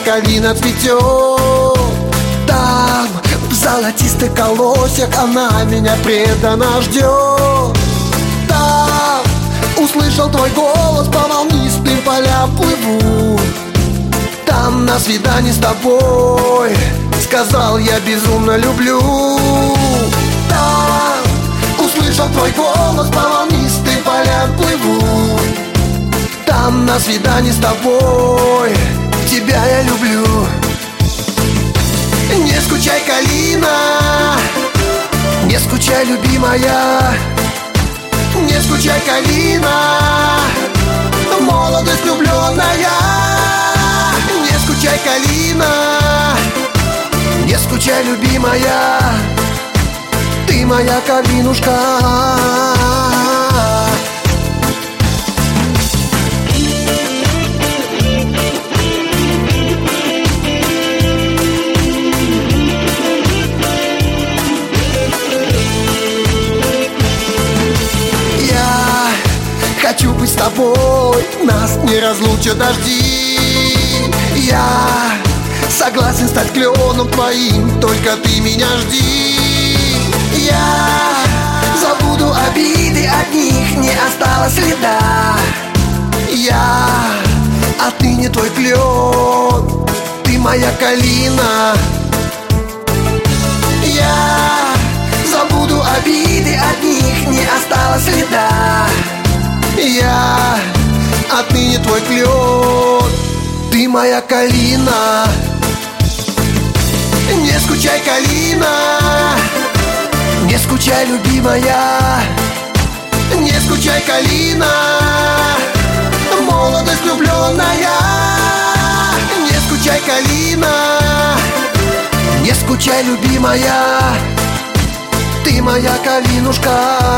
калина цветет. Там, в золотистых колосьях, она меня преданно ждет. Там услышал твой голос, по волнистым полям плыву. Там на свидании с тобой сказал, я безумно люблю. Там услышал твой голос, по волнистым полям плыву. Там на свидании с тобой тебя я люблю. Не скучай, калина, не скучай, любимая. Не скучай, калина, молодость влюбленная. Не скучай, калина, не скучай, любимая. Ты моя калинушка. Хочу быть с тобой, нас не разлучат дожди. Я согласен стать кленом твоим, только ты меня жди. Я забуду обиды, от них не осталось следа. Я отныне твой клен, ты моя калина. Я забуду обиды, от них не осталось следа. Я отныне твой клен, ты моя калина. Не скучай, калина, не скучай, любимая. Не скучай, калина, молодость влюбленная. Не скучай, калина, не скучай, любимая. Ты моя калинушка.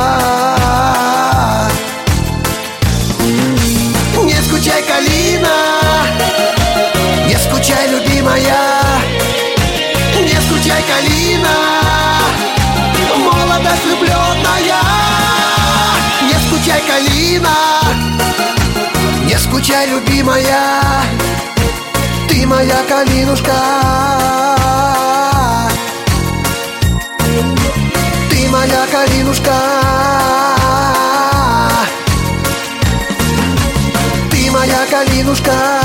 Не скучай, калина, не скучай, любимая. Не скучай, калина, молодость влюбленная. Не скучай, калина, не скучай, любимая. Ты моя калинушка. Ты моя калинушка. Моя калинушка.